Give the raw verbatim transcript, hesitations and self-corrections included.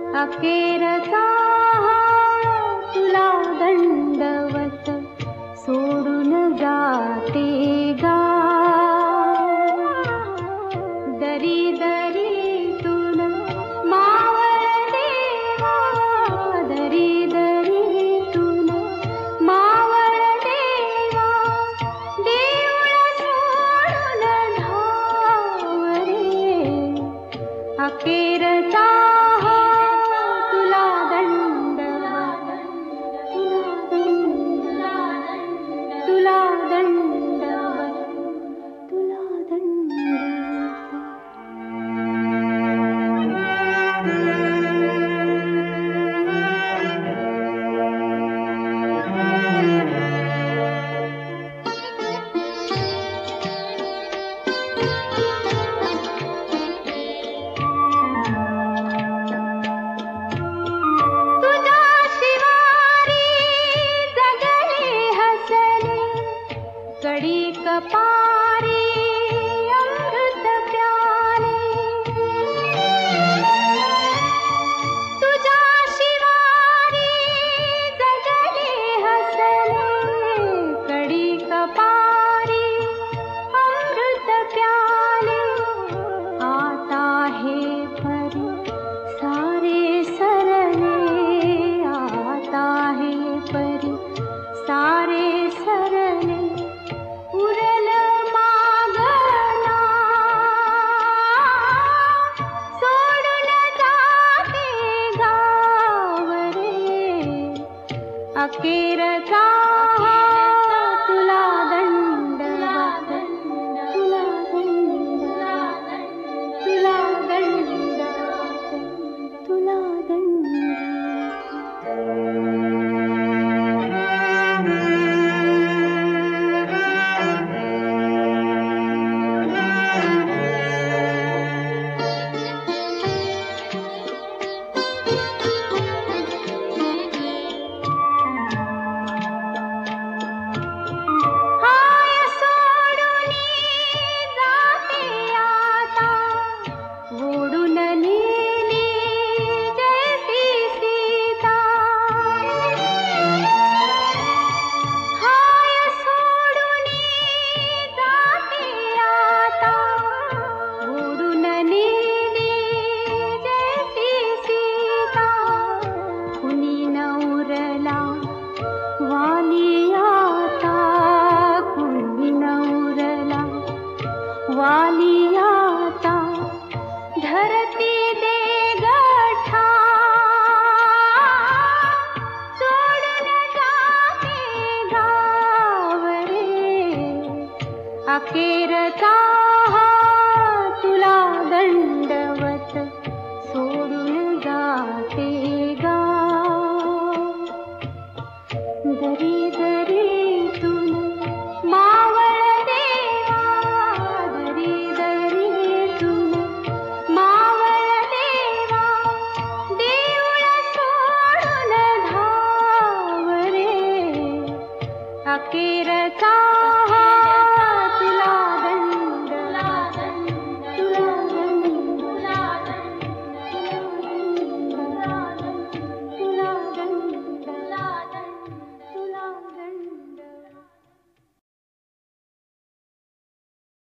अखेरचा तुला दंडवत सोडून जाते गाव. दरी दरीतून मावळ देवा, दरी दरीतून मावळ देवा, देऊळ सोडून धाव रे. अखेरचा कडी कपारी अमृत प्याले, तुझ्या शिवारी जगले हसले. कडी कपारी अमृत प्याले, आता हे परी सारे सरले, आता हे परी सारे सरले. उरल मागना सोडून जाते गाव रे. अखेरचा तुला दंडवत, तुला दंडवत, तुला दंडवत, तुला दंडवत. वाली आता धरती दे गठा, सोडून जाते गाव रे. अखेरचा तुला दंडवत सोडून जाते गाव. दरी दरीतून मावळ देवा, दरी दरीतून मावळ देवा, देऊळ सोडून धाव रे. अखेरचा